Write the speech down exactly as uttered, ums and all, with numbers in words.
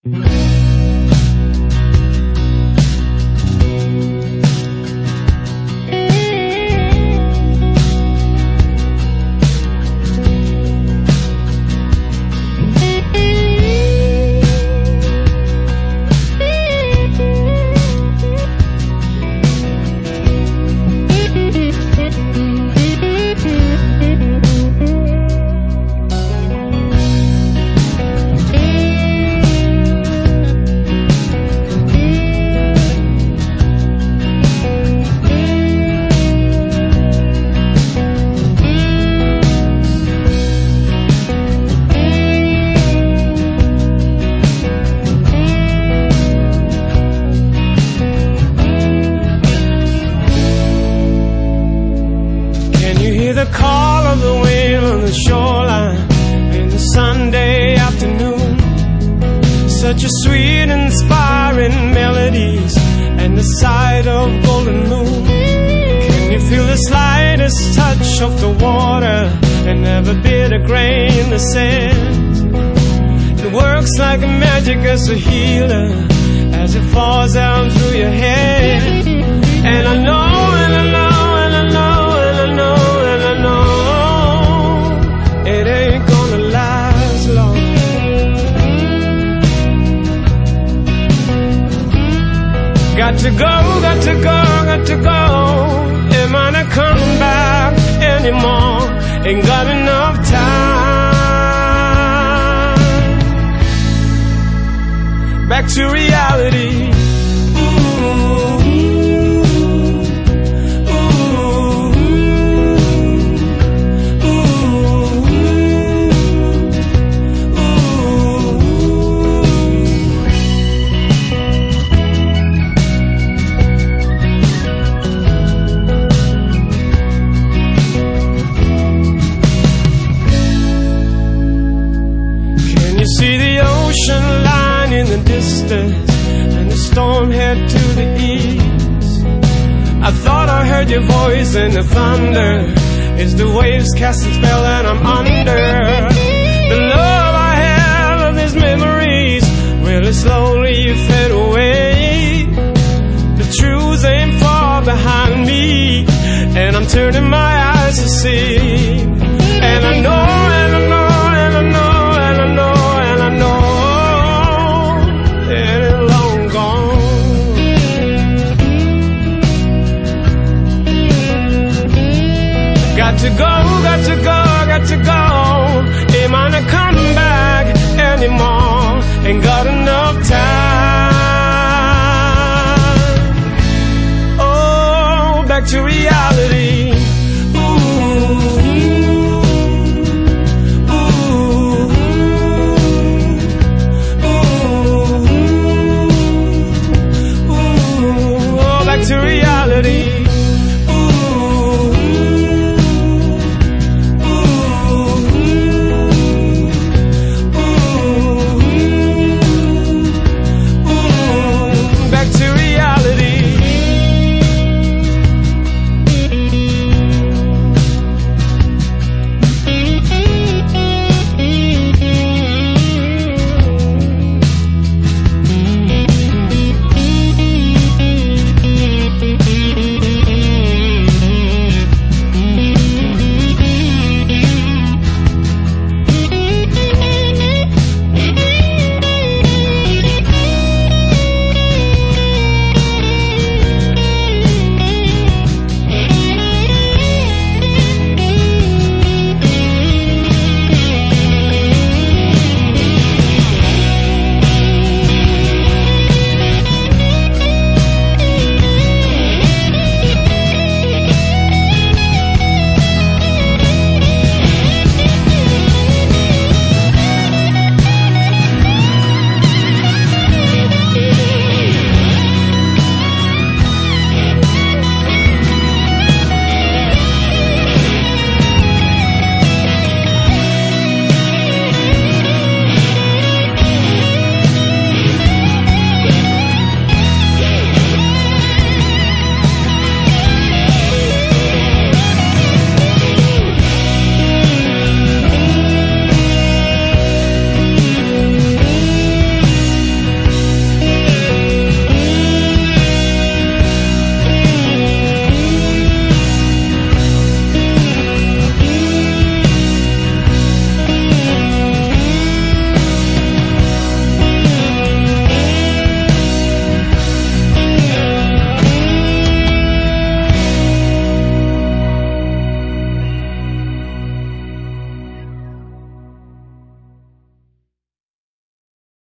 The call of the wind on the shoreline in the Sunday afternoon. Such a sweet, inspiring melodies and the sight of golden moon. Can you feel the slightest touch of the water and every bit of grain in the sand? It works like a magic as a healer as it falls down through your head. And I know, and I know, and I know, and I know, and I know it ain't gonna last long. Got to go, got to go, got to go. Am I not coming back anymore? Ain't got enough time. Back to reality. See the ocean line in the distance and the storm head to the east. I thought I heard your voice in the thunder. It's the waves casting spell and I'm under. The love I have of these memories, really slowly you fade away. The truth ain't far behind me and I'm turning my eyes to see. And I know, and I know, and I know, and I know, and I know that it's long gone. Got to go, got to go, got to go. Ain't gonna come back anymore. Ain't got enough time. Oh, back to reality.